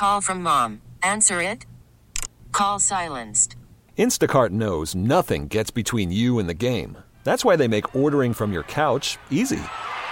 Call from mom. Answer it. Call silenced. Instacart knows nothing gets between you and the game. That's why they make ordering from your couch easy.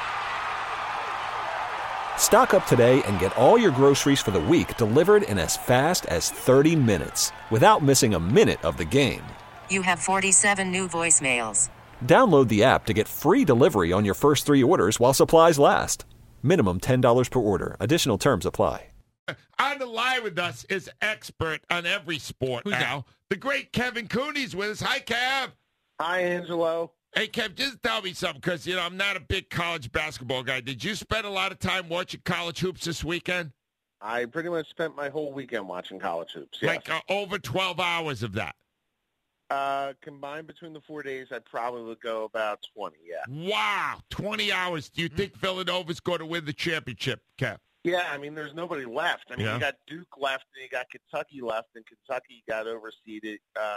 Stock up today and get all your groceries for the week delivered in as fast as 30 minutes without missing a minute of the game. You have 47 new voicemails. Download the app to get free delivery on your first 3 orders while supplies last. Minimum $10 per order. Additional terms apply. On the line with us is expert on every sport now. The great Kevin Cooney's with us. Hi, Kev. Hi, Angelo. Hey, Kev, just tell me something, because, I'm not a big college basketball guy. Did you spend a lot of time watching college hoops this weekend? I pretty much spent my whole weekend watching college hoops, yes. Like over 12 hours of that? Combined between the 4 days, I'd probably go about 20, yeah. Wow, 20 hours. Do you think Villanova's going to win the championship, Kev? Yeah, I mean, there's nobody left. I mean, Yeah. You got Duke left, and you got Kentucky left, and Kentucky got overseeded.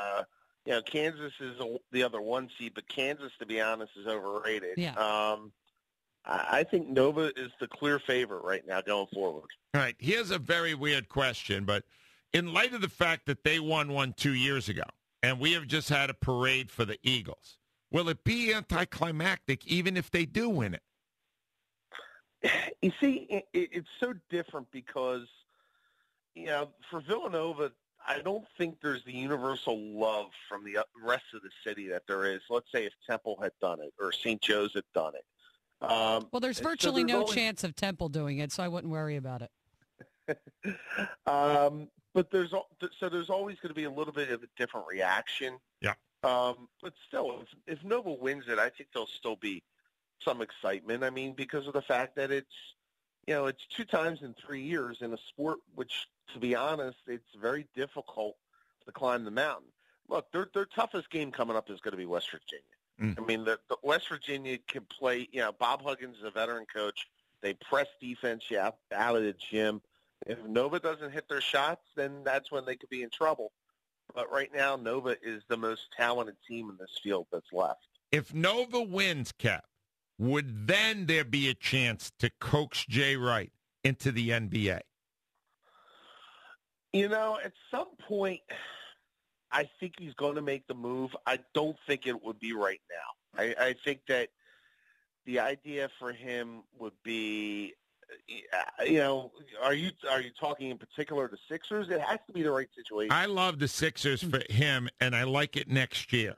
Kansas is the other one seed, but Kansas, to be honest, is overrated. Yeah. I think Nova is the clear favorite right now going forward. All right, here's a very weird question, but in light of the fact that they won one 2 years ago, and we have just had a parade for the Eagles, will it be anticlimactic even if they do win it? You see, it's so different because, for Villanova, I don't think there's the universal love from the rest of the city that there is. Let's say if Temple had done it or St. Joe's had done it. Well, there's virtually no chance of Temple doing it, so I wouldn't worry about it. But there's always going to be a little bit of a different reaction. Yeah. But still, if Nova wins it, I think there'll still be some excitement. I mean, because of the fact that it's 2 times in 3 years in a sport which, to be honest, it's very difficult to climb the mountain. Look, their toughest game coming up is going to be West Virginia. I mean, the West Virginia can play. Bob Huggins is a veteran coach. They press defense out of the gym. If Nova doesn't hit their shots, then that's when they could be in trouble. But right now, Nova is the most talented team in this field that's left. If Nova wins, Cap, would then there be a chance to coax Jay Wright into the NBA? At some point, I think he's going to make the move. I don't think it would be right now. I think that the idea for him would be, are you talking in particular the Sixers? It has to be the right situation. I love the Sixers for him, and I like it next year.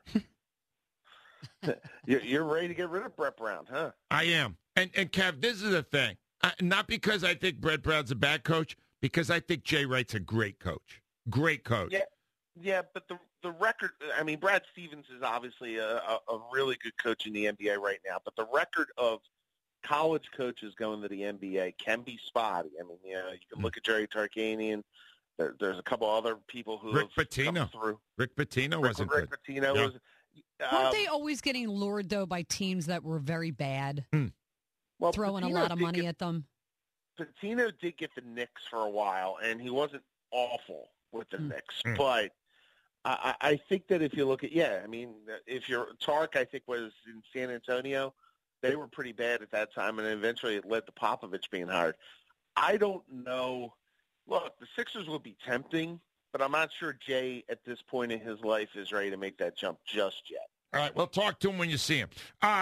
You're ready to get rid of Brett Brown, huh? I am. And Kev, this is the thing. Not because I think Brett Brown's a bad coach, because I think Jay Wright's a great coach. Great coach. Yeah, but the record, I mean, Brad Stevens is obviously a really good coach in the NBA right now, but the record of college coaches going to the NBA can be spotty. I mean, you can look at Jerry Tarkanian. There's a couple other people who Rick have Pitino. come through. Rick Pitino wasn't Rick good. Pitino Yeah. was. Weren't they always getting lured, though, by teams that were very bad, Well, throwing Pitino a lot of did money get- at them? Patino did get the Knicks for a while, and he wasn't awful with the Knicks. But I think that if you look at, if you're Tark, I think was in San Antonio, they were pretty bad at that time, and eventually it led to Popovich being hired. I don't know. Look, the Sixers would be tempting, but I'm not sure Jay at this point in his life is ready to make that jump just yet. All right, well, talk to him when you see him.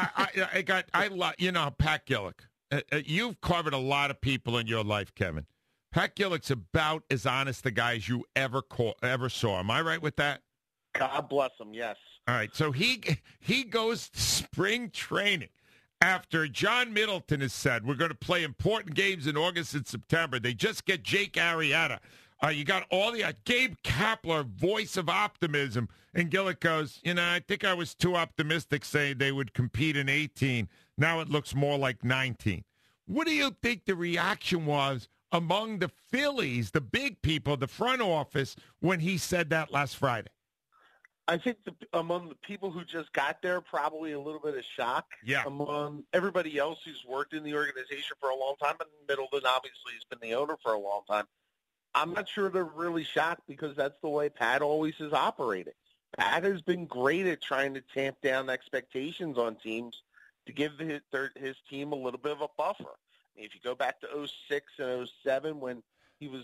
Pat Gillick. You've covered a lot of people in your life, Kevin. Pat Gillick's about as honest a guy as you ever saw. Am I right with that? God bless him, yes. All right, so he goes to spring training after John Middleton has said we're going to play important games in August and September. They just get Jake Arrieta. You got all the Gabe Kapler, voice of optimism. And Gillick goes, I think I was too optimistic saying they would compete in 18. Now it looks more like 19. What do you think the reaction was among the Phillies, the big people, the front office, when he said that last Friday? I think among the people who just got there, probably a little bit of shock. Yeah. Among everybody else who's worked in the organization for a long time, and Middleton obviously has been the owner for a long time, I'm not sure they're really shocked because that's the way Pat always has operated. Pat has been great at trying to tamp down expectations on teams to give his team a little bit of a buffer. If you go back to 06 and 07 when he was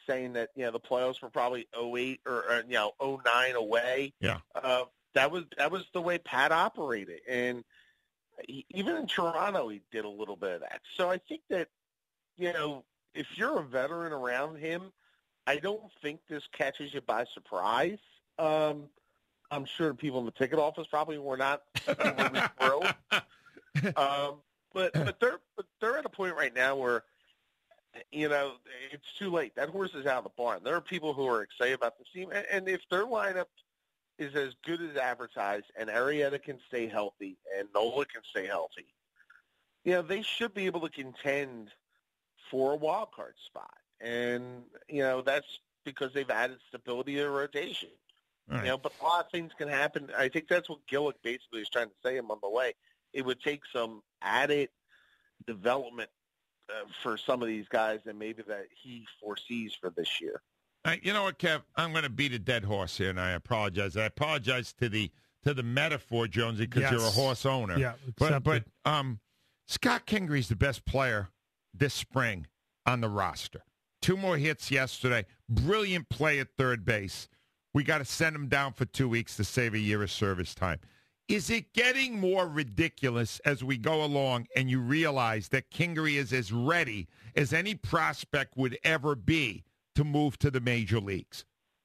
saying that, the playoffs were probably 08 or 09 away. Yeah. That was the way Pat operated. And even in Toronto, he did a little bit of that. So I think that, if you're a veteran around him, I don't think this catches you by surprise. I'm sure people in the ticket office probably were not really thrilled. But they're at a point right now where, it's too late. That horse is out of the barn. There are people who are excited about the team, and if their lineup is as good as advertised, and Arrieta can stay healthy, and Nola can stay healthy, they should be able to contend for a wild card spot. And, that's because they've added stability to the rotation. Right. But a lot of things can happen. I think that's what Gillick basically is trying to say him on the way. It would take some added development for some of these guys than maybe that he foresees for this year. You know what, Kev? I'm going to beat a dead horse here, and I apologize. I apologize to the metaphor, Jonesy, because you're a horse owner. Yeah, but Scott Kingery's the best player this spring on the roster. 2 more hits yesterday. Brilliant play at third base. We got to send him down for 2 weeks to save a year of service time. Is it getting more ridiculous as we go along and you realize that Kingery is as ready as any prospect would ever be to move to the major leagues?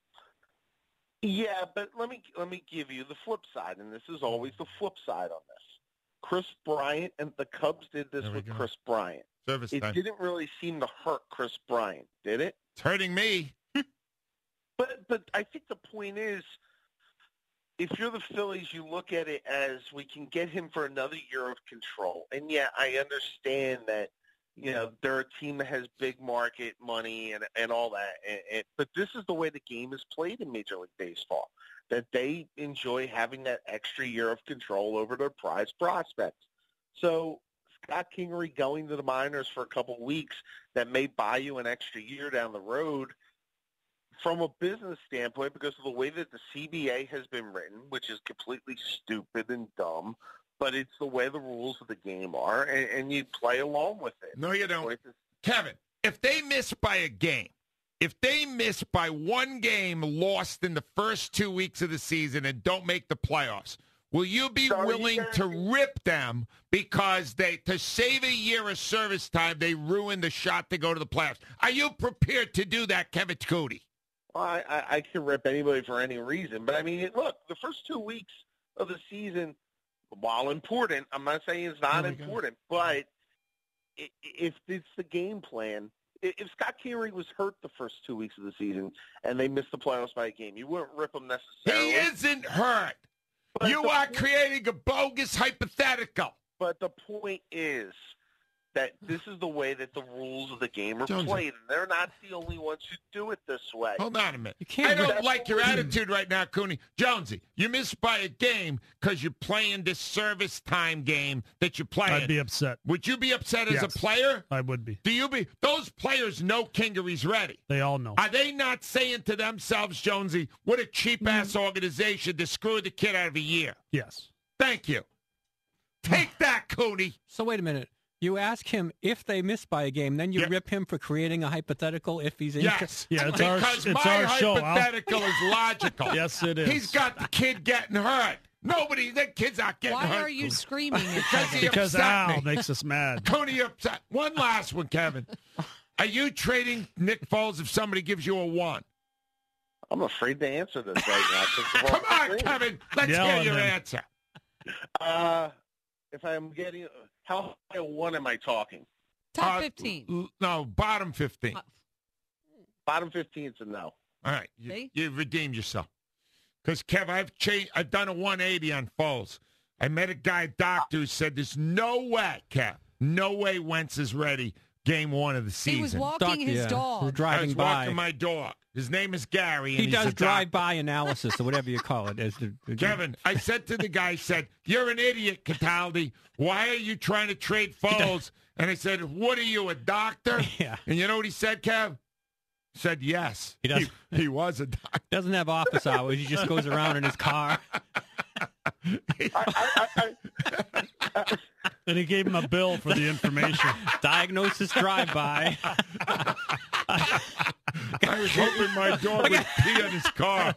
Yeah, but let me give you the flip side, and this is always the flip side on this. Chris Bryant and the Cubs did this with Chris Bryant. Service time. It didn't really seem to hurt Chris Bryant, did it? It's hurting me. But I think the point is, if you're the Phillies, you look at it as we can get him for another year of control. And, yeah, I understand that, they're a team that has big market money and all that. But this is the way the game is played in Major League Baseball, that they enjoy having that extra year of control over their prize prospects. So Scott Kingery going to the minors for a couple of weeks that may buy you an extra year down the road from a business standpoint, because of the way that the CBA has been written, which is completely stupid and dumb, but it's the way the rules of the game are, and you play along with it. No, you don't. Kevin, if they miss by a game, if they miss by one game lost in the first 2 weeks of the season and don't make the playoffs, will you be willing to rip them because to save a year of service time, they ruined the shot to go to the playoffs? Are you prepared to do that, Kevin Cooney? Well, I can rip anybody for any reason. But, I mean, look, the first 2 weeks of the season, while important, I'm not saying it's not important, but if it's the game plan, if Scott Kingery was hurt the first 2 weeks of the season and they missed the playoffs by a game, you wouldn't rip him necessarily. He isn't hurt. But you are creating a bogus hypothetical. But the point is that this is the way that the rules of the game are played, and they're not the only ones who do it this way. Hold on a minute. I don't like your attitude right now, Cooney. Jonesy, you missed by a game because you're playing this service time game that you're playing. I'd be upset. Would you be upset as a player? I would be. Those players know Kingery's ready. They all know. Are they not saying to themselves, Jonesy, what a cheap-ass organization to screw the kid out of a year? Yes. Thank you. Take that, Cooney. So wait a minute. You ask him if they miss by a game, then you rip him for creating a hypothetical if he's in. Yes, yeah, it's because our my show. hypothetical is logical. Yes, it is. He's got the kid getting hurt. The kid's not getting hurt. Why are you screaming at Kevin? Because Al makes us mad. Tony upset. One last one, Kevin. Are you trading Nick Foles if somebody gives you a 1? I'm afraid to answer this right now. Come on, Kevin. Let's hear your answer. If I'm getting... How high a 1 am I talking? Top 15. No, bottom 15. Bottom 15 is a no. All right. You redeemed yourself. Because, Kev, I've done a 180 on Foles. I met a doctor who said there's no way, Kev, no way Wentz is ready game 1 of the season. He was walking his dog. Driving I was by. walking my dog. His name is Gary. And he does drive-by analysis or whatever you call it. Kevin, I said to the guy, you're an idiot, Cataldi. Why are you trying to trade Foles? And I said, what are you, a doctor? Yeah. And you know what he said, Kev? He said yes. He was a doctor. Doesn't have office hours. He just goes around in his car. And he gave him a bill for the information. Diagnosis drive-by. I was hoping my dog would pee on his car.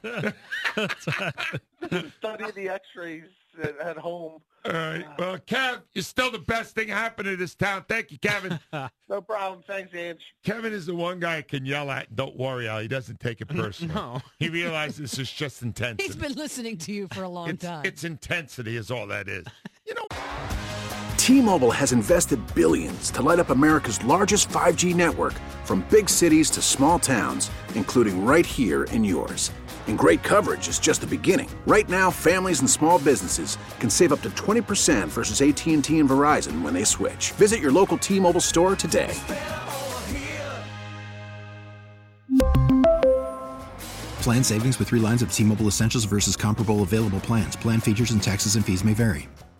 Study the X-rays at home. All right. Well, Kev, you're still the best thing happening in this town. Thank you, Kevin. No problem. Thanks, Ange. Kevin is the one guy I can yell at. Don't worry, Al. He doesn't take it personally. No. He realizes it's just intensity. He's been listening to you for a long time. It's intensity is all that is. T-Mobile has invested billions to light up America's largest 5G network, from big cities to small towns, including right here in yours. And great coverage is just the beginning. Right now, families and small businesses can save up to 20% versus AT&T and Verizon when they switch. Visit your local T-Mobile store today. Plan savings with 3 lines of T-Mobile Essentials versus comparable available plans. Plan features and taxes and fees may vary.